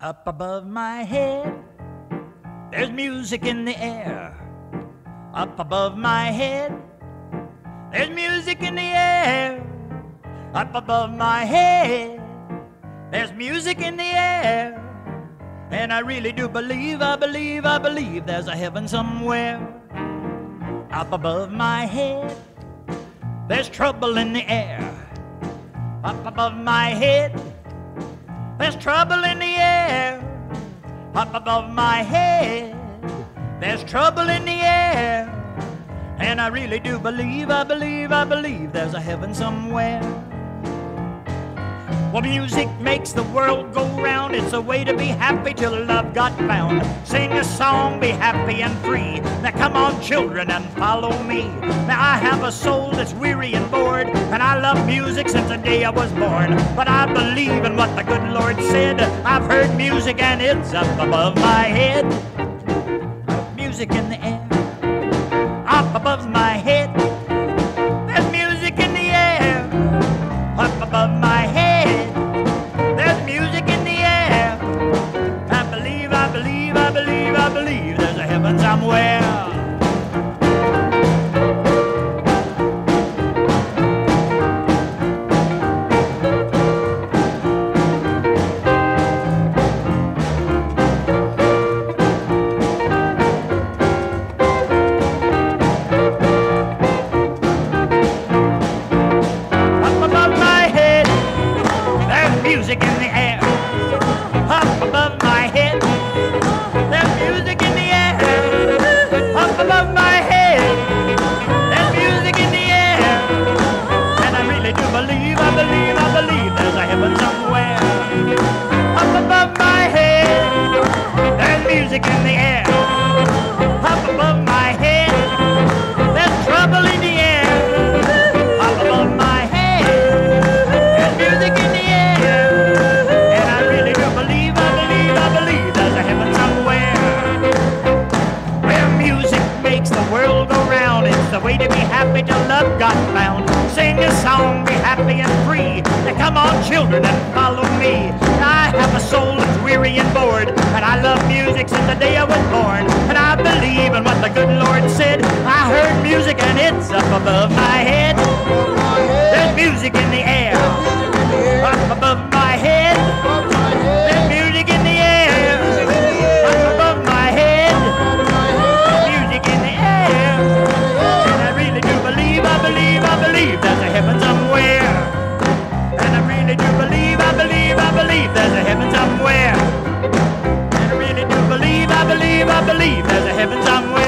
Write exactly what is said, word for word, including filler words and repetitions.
Up above my head, there's music in the air. Up above my head, there's music in the air. Up above my head, there's music in the air. And I really do believe, I believe, I believe there's a heaven somewhere. Up above my head, there's trouble in the air. Up above my head, there's trouble in the air. Up above my head, there's trouble in the air. And I really do believe, I believe, I believe there's a heaven somewhere. Well, music makes the world go round. It's a way to be happy till love got found. Sing a song, be happy and free. Now come on, children, and follow me. Now I have a soul that's weary and bored, and I love music since the day I was born. But I believe in what the good Lord said. I've heard music and it's up above my head. Music in the air. Up above my head, there's music in the air. Up above my head, there's music in the air. I believe, I believe, I believe, I believe there's a heaven somewhere. Music in the air. Up above my head, there's music in the air. Up above my head, there's music in the air. And I really do believe, I believe, I believe there's a heaven somewhere. Up above my head, there's music in the air. Up above my head, there's trouble in the air. Up above my head, there's music in the air. The way to be happy till love got found. Sing a song, be happy and free. Now come on, children, and follow me. I have a soul that's weary and bored, and I love music since the day I was born. And I believe in what the good Lord said. I heard music and it's up above my head. There's music in the air. Up above my head, there's music in the air. Up above my head, there's music in the air. I believe, I believe there's a heaven somewhere. And I really do believe, I believe, I believe there's a heaven somewhere. And I really do believe, I believe, I believe there's a heaven somewhere.